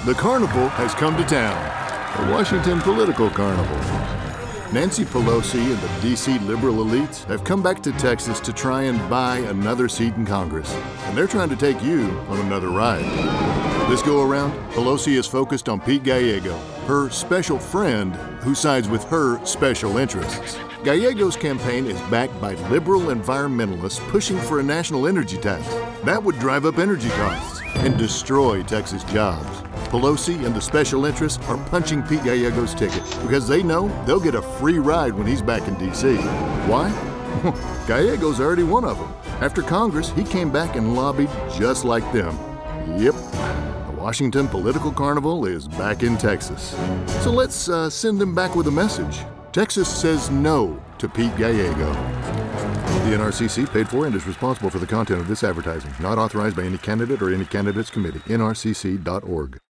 The carnival has come to town. The Washington Political Carnival. Nancy Pelosi and the D.C. liberal elites have come back to Texas to try and buy another seat in Congress. And they're trying to take you on another ride. This go around, Pelosi is focused on Pete Gallego, her special friend who sides with her special interests. Gallego's campaign is backed by liberal environmentalists pushing for a national energy tax. That would drive up energy costs and destroy Texas jobs. Pelosi and the special interests are punching Pete Gallego's ticket because they know they'll get a free ride when he's back in D.C. Why? Gallego's already one of them. After Congress, he came back and lobbied just like them. Yep, the Washington Political Carnival is back in Texas. So let's send them back with a message. Texas says no to Pete Gallego. The NRCC paid for and is responsible for the content of this advertising. Not authorized by any candidate or any candidate's committee. nrcc.org.